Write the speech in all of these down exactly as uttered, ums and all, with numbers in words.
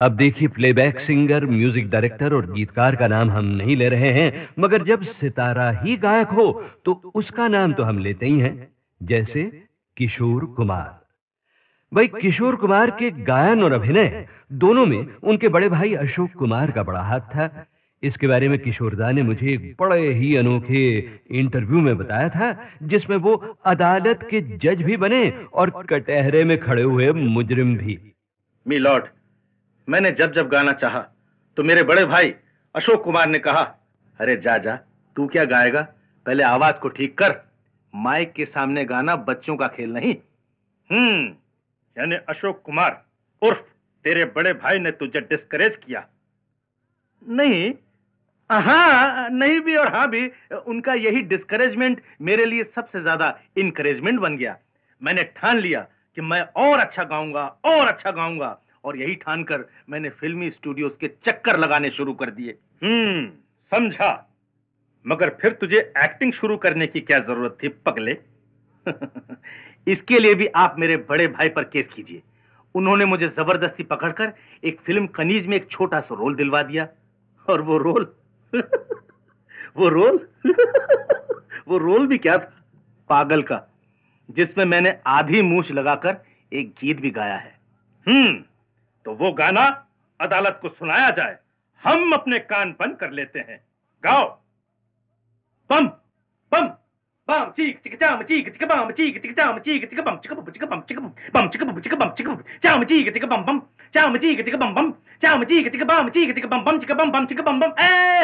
अब देखिए, playback singer, music director और गीतकार का नाम हम नहीं ले रहे हैं, मगर जब सितारा ही गायक हो तो उसका नाम तो हम लेते ही हैं। जैसे किशोर कुमार। भाई, किशोर कुमार के गायन और अभिनय दोनों में उनके बड़े भाई अशोक कुमार का बड़ा हाथ था। इसके बारे में किशोरदा ने मुझे एक बड़े ही अनोखे इंटरव्यू में बताया था, जिसमें वो अदालत के जज भी बने और कटहरे में खड़े हुए मुजरिम भी। मी लॉर्ड, मैंने जब जब गाना चाहा तो मेरे बड़े भाई अशोक कुमार ने कहा, अरे जा जा, तू क्या गाएगा, पहले आवाज को ठीक कर, माइक के सामने गाना बच्चों का खेल नहीं। हम्म यानी अशोक कुमार उर्फ तेरे बड़े भाई ने तुझे डिस्करेज किया? नहीं, हाँ नहीं भी और हाँ भी, उनका यही डिस्करेजमेंट मेरे लिए सबसे ज्यादा इनकरेजमेंट बन गया। मैंने ठान लिया कि मैं और अच्छा गाऊंगा और अच्छा गाऊंगा, और यही ठानकर मैंने फिल्मी स्टूडियोज के चक्कर लगाने शुरू कर दिए। हम्म समझा, मगर फिर तुझे एक्टिंग शुरू करने की क्या जरूरत थी पगले? इसके लिए भी आप मेरे बड़े भाई पर केस कीजिए। उन्होंने मुझे जबरदस्ती पकड़कर एक फिल्म कनीज में एक छोटा सा रोल दिलवा दिया, और वो रोल वो रोल वो रोल भी क्या था, पागल का, जिसमें मैंने आधी मूछ लगाकर एक गीत भी गाया है। हम्म तो वो गाना अदालत को सुनाया जाए, हम अपने कान बंद कर लेते हैं। गाओ। बम बम बम चीक चिक चाम चीक चिक बम चीक चिक चाम चीक चिक बम चिक चिक बम चिक बम चिक चिक बम चिक चाम चीक चिक बम बम चाम चीक चिक बम बम चाम चीक चिक बम चीक चिक बम बम चिक बम बम चिक बम बम। ए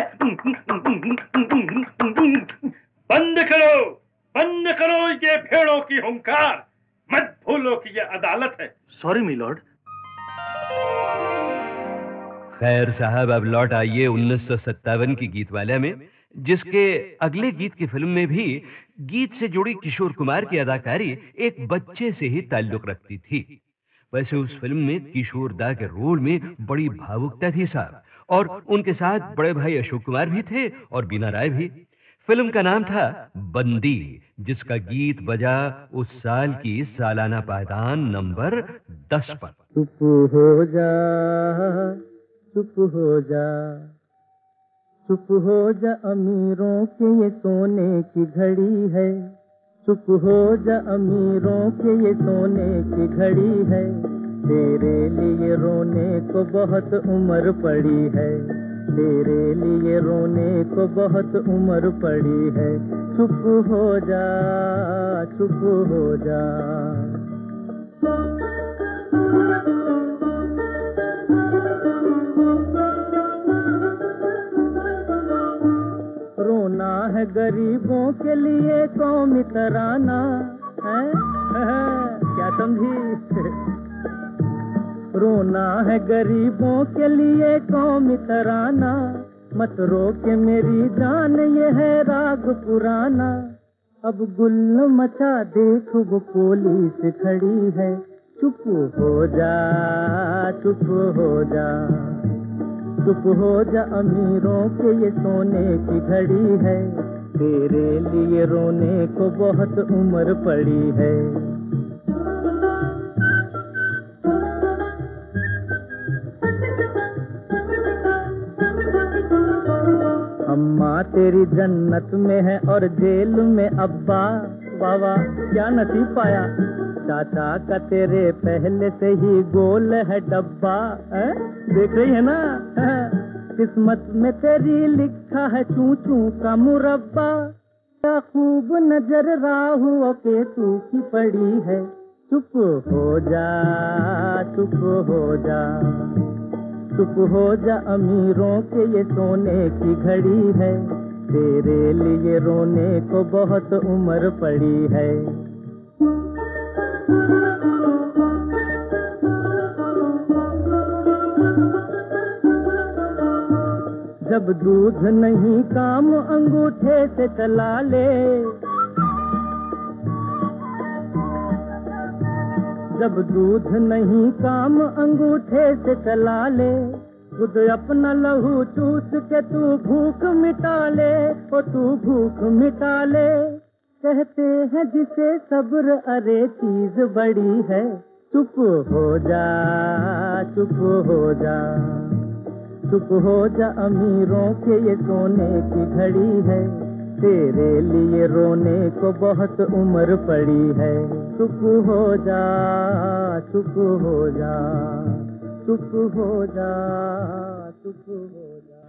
बंद करो, बंद करो ये भेड़ों की हुंकार, मत भूलो कि ये अदालत है। Sorry my lord. खैर साहब, अब लौट आइए उन्नीस सौ सत्तावन की गीतवाला में, जिसके अगले गीत की फिल्म में भी गीत से जुड़ी किशोर कुमार की अदाकारी एक बच्चे से ही ताल्लुक रखती थी। वैसे उस फिल्म में किशोर दा के रोल में बड़ी भावुकता थी साहब, और उनके साथ बड़े भाई अशोक कुमार भी थे और बीना राय भी। फिल्म का नाम था बंदी, जिसका गीत बजा उस साल की सालाना पायदान नंबर दस पर। चुप हो जा, चुप हो जा, चुप हो जा, अमीरों के ये सोने की घड़ी है। चुप हो जा, अमीरों के ये सोने की घड़ी है। तेरे लिए रोने को बहुत उम्र पड़ी है, तेरे लिए रोने को बहुत उम्र पड़ी है। चुप हो जा, चुप हो जा। रोना है गरीबों के लिए कौमी तराना है, क्या समझी? रोना है गरीबों के लिए कौमी तराना, मत रो के मेरी जान, ये है राग पुराना। अब गुल मचा देख वो पुलिस खड़ी है। चुप हो जा, चुप हो जा, चुप हो जा, अमीरों के ये सोने की घड़ी है। तेरे लिए रोने को बहुत उम्र पड़ी है। अम्मा तेरी जन्नत में है और जेल में अब्बा, बाबा क्या नसीब पाया। चाचा का तेरे पहले से ही गोल है डब्बा, है? देख रही है ना, है? किस्मत में तेरी लिखा है चू चू का मुरब्बा। क्या खूब नजर राहु के तू की पड़ी है। चुप हो जा, चुप हो जा, चुप हो जा, अमीरों के ये सोने की घड़ी है। तेरे लिए रोने को बहुत उम्र पड़ी है। जब दूध नहीं काम अंगूठे से चला ले, जब दूध नहीं काम अंगूठे से चला ले, खुद अपना लहू चूस के तू भूख मिटा ले, ओ तू भूख मिटा ले। कहते हैं जिसे सब्र अरे चीज बड़ी है। चुप हो जा, चुप हो जा, चुप हो जा, अमीरों के ये सोने की घड़ी है, तेरे लिए रोने को बहुत उम्र पड़ी है। चुप हो जा, चुप हो जा, चुप हो जा, चुप हो जा।